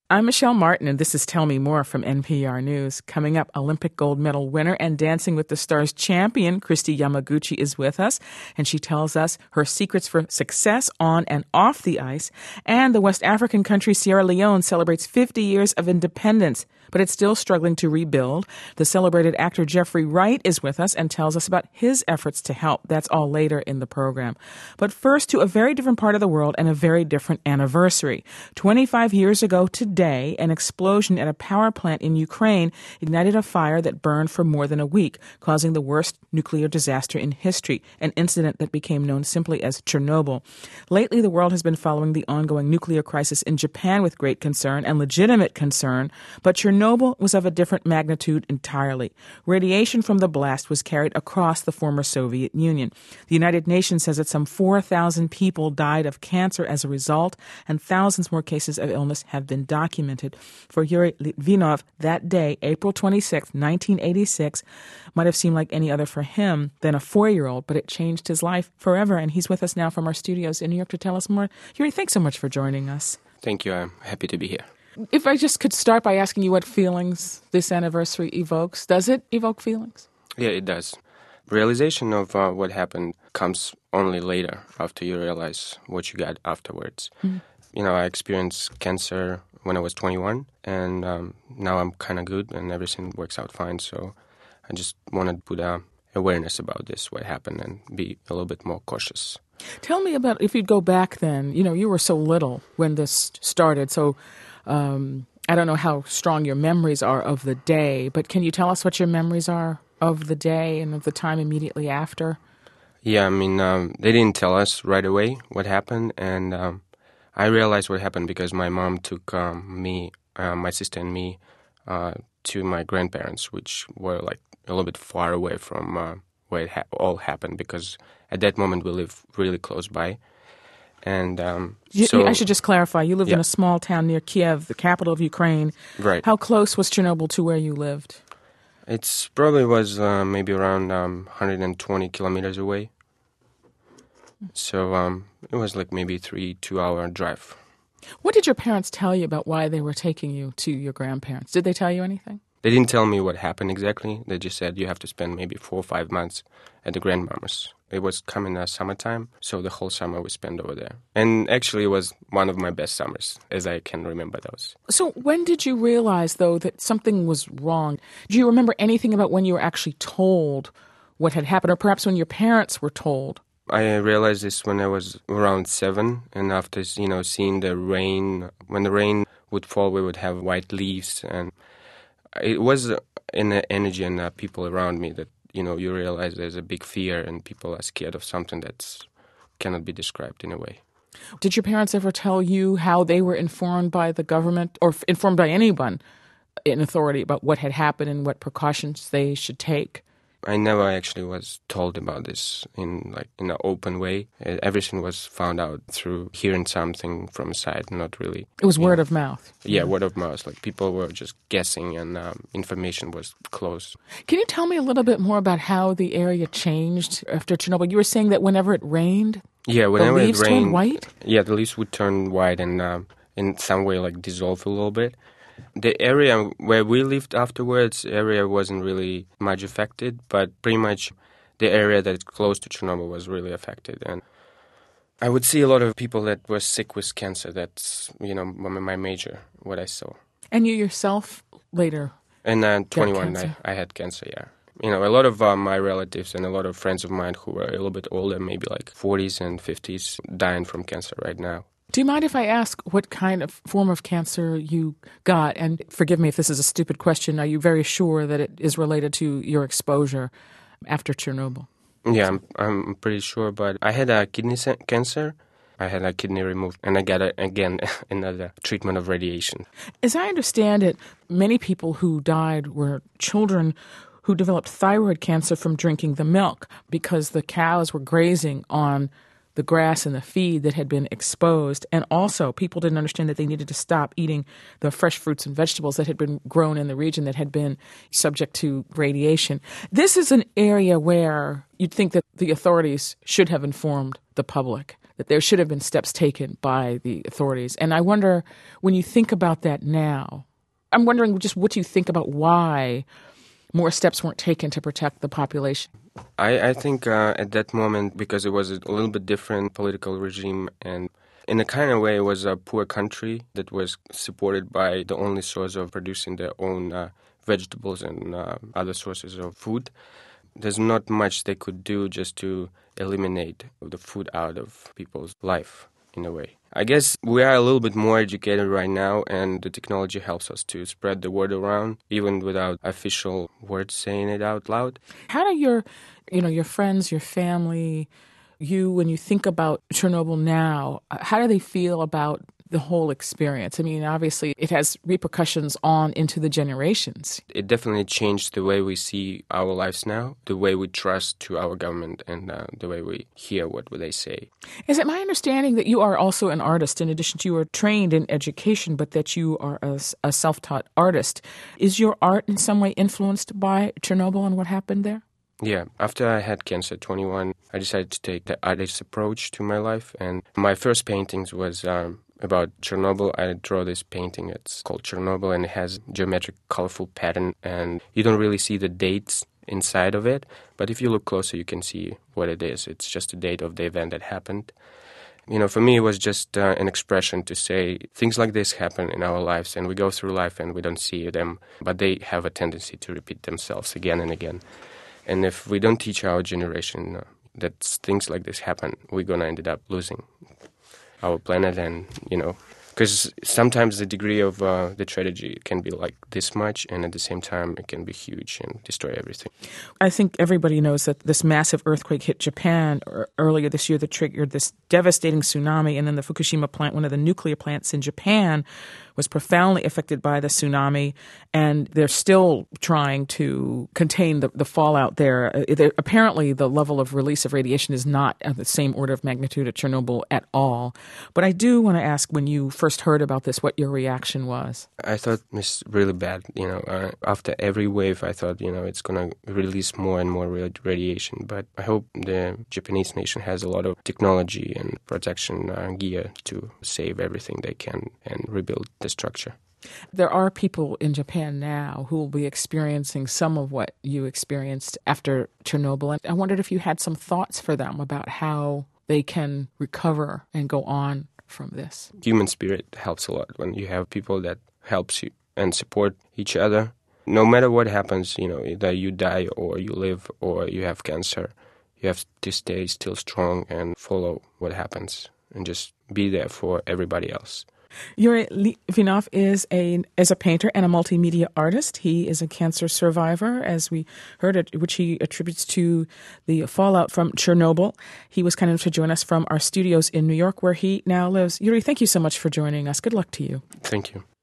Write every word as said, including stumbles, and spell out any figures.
I'm Michelle Martin, and this is Tell Me More from N P R News. Coming up, Olympic gold medal winner and Dancing with the Stars champion Kristi Yamaguchi is with us, and she tells us her secrets for success on and off the ice. And the West African country Sierra Leone celebrates fifty years of independence, but it's still struggling to rebuild. The celebrated actor Jeffrey Wright is with us and tells us about his efforts to help. That's all later in the program. But first, to a very different part of the world and a very different anniversary. twenty-five years ago today, an explosion at a power plant in Ukraine ignited a fire that burned for more than a week, causing the worst nuclear disaster in history, an incident that became known simply as Chernobyl. Lately, the world has been following the ongoing nuclear crisis in Japan with great concern and legitimate concern, but Chernobyl was of a different magnitude entirely. Radiation from the blast was carried across the former Soviet Union. The United Nations says that some four thousand people died of cancer as a result, and thousands more cases of illness have been documented. Documented. For Yuri Litvinov, that day, April twenty-sixth, nineteen eighty-six, might have seemed like any other for him than a four-year-old, but it changed his life forever, and he's with us now from our studios in New York to tell us more. Yuri, thanks so much for joining us. Thank you. I'm happy to be here. If I just could start by asking you what feelings this anniversary evokes. Does it evoke feelings? Yeah, it does. Realization of uh, what happened comes only later, after you realize what you got afterwards. Mm-hmm. You know, I experienced cancer when I was twenty-one, and um, now I'm kind of good and everything works out fine. So I just wanted to put uh, awareness about this, what happened, and be a little bit more cautious. Tell me about, if you'd go back then, you know, you were so little when this started, so um, I don't know how strong your memories are of the day, but can you tell us what your memories are of the day and of the time immediately after? Yeah, I mean, um, they didn't tell us right away what happened, and um, I realized what happened because my mom took um, me, uh, my sister and me, uh, to my grandparents, which were like a little bit far away from uh, where it ha- all happened, because at that moment we lived really close by. And um, you, so I should just clarify, you lived yeah. in a small town near Kiev, the capital of Ukraine. Right. How close was Chernobyl to where you lived? It's probably was uh, maybe around um, one hundred twenty kilometers away. So um, it was like maybe three, two-hour drive. What did your parents tell you about why they were taking you to your grandparents? Did they tell you anything? They didn't tell me what happened exactly. They just said you have to spend maybe four or five months at the grandmama's. It was coming uh, summertime, so the whole summer we spent over there. And actually it was one of my best summers, as I can remember those. So when did you realize, though, that something was wrong? Do you remember anything about when you were actually told what had happened, or perhaps when your parents were told? I realized this when I was around seven, and after, you know, seeing the rain, when the rain would fall, we would have white leaves, and it was in the energy and the people around me that, you know, you realize there's a big fear and people are scared of something that cannot be described in a way. Did your parents ever tell you how they were informed by the government, or informed by anyone in authority, about what had happened and what precautions they should take? I never actually was told about this in like in an open way. Everything was found out through hearing something from a side, not really. It was word know. of mouth. Yeah, word of mouth. Like people were just guessing, and um, information was close. Can you tell me a little bit more about how the area changed after Chernobyl? You were saying that whenever it rained, yeah, whenever the leaves it rained, turned white? Yeah, the leaves would turn white and um, in some way like dissolve a little bit. The area where we lived afterwards, area wasn't really much affected, but pretty much the area that's close to Chernobyl was really affected. And I would see a lot of people that were sick with cancer. That's, you know, my major, what I saw. And you yourself later? And uh, twenty-one, I, I had cancer, yeah. You know, a lot of uh, my relatives and a lot of friends of mine who were a little bit older, maybe like forties and fifties, dying from cancer right now. Do you mind if I ask what kind of form of cancer you got? And forgive me if this is a stupid question. Are you very sure that it is related to your exposure after Chernobyl? Yeah, I'm, I'm pretty sure. But I had a kidney cancer. I had a kidney removed, and I got, a, again, another treatment of radiation. As I understand it, many people who died were children who developed thyroid cancer from drinking the milk because the cows were grazing on the grass and the feed that had been exposed. And also, people didn't understand that they needed to stop eating the fresh fruits and vegetables that had been grown in the region that had been subject to radiation. This is an area where you'd think that the authorities should have informed the public that there should have been steps taken by the authorities. And I wonder, when you think about that now, I'm wondering just what you think about why more steps weren't taken to protect the population. I, I think uh, at that moment, because it was a little bit different political regime, and in a kind of way it was a poor country that was supported by the only source of producing their own uh, vegetables and uh, other sources of food. There's not much they could do just to eliminate the food out of people's life, in a way. I guess we are a little bit more educated right now, and the technology helps us to spread the word around, even without official words saying it out loud. How do your, you know, your friends, your family, you, when you think about Chernobyl now, how do they feel about the whole experience? I mean, obviously, it has repercussions on into the generations. It definitely changed the way we see our lives now, the way we trust to our government, and uh, the way we hear what they say. Is it my understanding that you are also an artist, in addition to you are trained in education, but that you are a, a self-taught artist? Is your art in some way influenced by Chernobyl and what happened there? Yeah, after I had cancer at twenty-one, I decided to take the artist approach to my life, and my first paintings was um, about Chernobyl. I draw this painting. It's called Chernobyl, and it has geometric, colorful pattern, and you don't really see the dates inside of it, but if you look closer, you can see what it is. It's just a date of the event that happened. You know, for me, it was just uh, an expression to say things like this happen in our lives, and we go through life and we don't see them, but they have a tendency to repeat themselves again and again. And if we don't teach our generation uh, that things like this happen, we're going to end up losing our planet. And, you know, because sometimes the degree of uh, the tragedy can be like this much, and at the same time it can be huge and destroy everything. I think everybody knows that this massive earthquake hit Japan earlier this year that triggered this devastating tsunami, and then the Fukushima plant, one of the nuclear plants in Japan, was profoundly affected by the tsunami, and they're still trying to contain the, the fallout there. Uh, apparently, the level of release of radiation is not at the same order of magnitude at Chernobyl at all. But I do want to ask, when you first heard about this, what your reaction was? I thought it's really bad. You know, uh, after every wave, I thought, you know, it's going to release more and more radiation. But I hope the Japanese nation has a lot of technology and protection uh, gear to save everything they can and rebuild the structure. There are people in Japan now who will be experiencing some of what you experienced after Chernobyl. And I wondered if you had some thoughts for them about how they can recover and go on from this. Human spirit helps a lot when you have people that helps you and support each other. No matter what happens, you know, either you die or you live or you have cancer, you have to stay still strong and follow what happens and just be there for everybody else. Yuri Litvinov is a is a painter and a multimedia artist. He is a cancer survivor, as we heard, it, which he attributes to the fallout from Chernobyl. He was kind enough to join us from our studios in New York, where he now lives. Yuri, thank you so much for joining us. Good luck to you. Thank you.